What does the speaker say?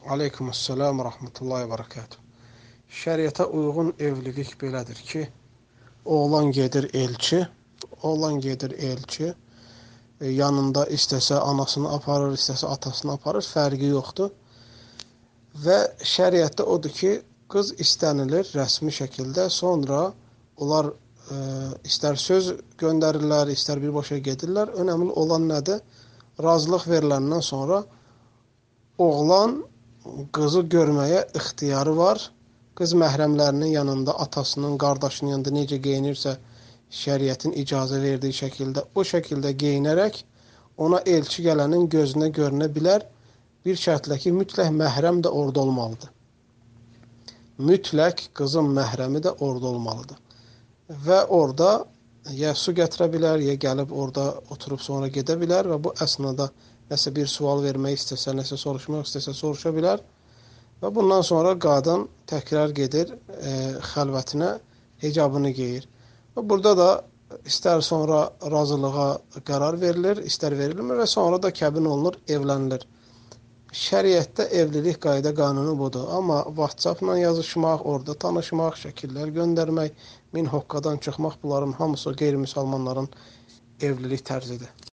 Aleykümselam və rəhmətullahi və bərəkatuhu. Şəriətə uyğun evlilik belədir ki, oğlan gedir elçi, yanında istəsə anasını aparır, istəsə atasını aparır, fərqi yoxdur. Və şəriətdə odur ki, qız istənilir rəsmi şəkildə, sonra onlar istər söz göndərirlər, istər birbaşa gedirlər. Önəmli olan nədir? Razılıq veriləndən sonra oğlan qızı görməyə ixtiyarı var. Qız məhrəmlərinin yanında, atasının, qardaşının yanında necə geyinirsə, şəriətin icazə verdiyi şəkildə, o şəkildə geyinərək ona elçi gələnin gözünə görünə bilər. Bir şərtlə ki, mütləq məhrəm də orada olmalıdır. Mütləq qızın məhrəmi də orada olmalıdır. Və orada ya su gətirə bilər, ya gəlib orada oturub sonra gedə bilər və bu əsnada nəsə bir sual vermək istəsə, nəsə soruşmaq istəsə soruşa bilər. Və bundan sonra qadın təkrar gedir xəlvətinə, hicabını geyir. Və burada da istər sonra razılığa qərar verilir, istər verilmir və sonra da kəbin olunur, evlənilir. Şəriətdə evlilik qayda qanunu budur. Amma WhatsApp-la yazışmaq, orada tanışmaq, şəkillər göndərmək, min hoqqadan çıxmaq, bunların hamısı qeyri-müsəlmanların evlilik tərzidir.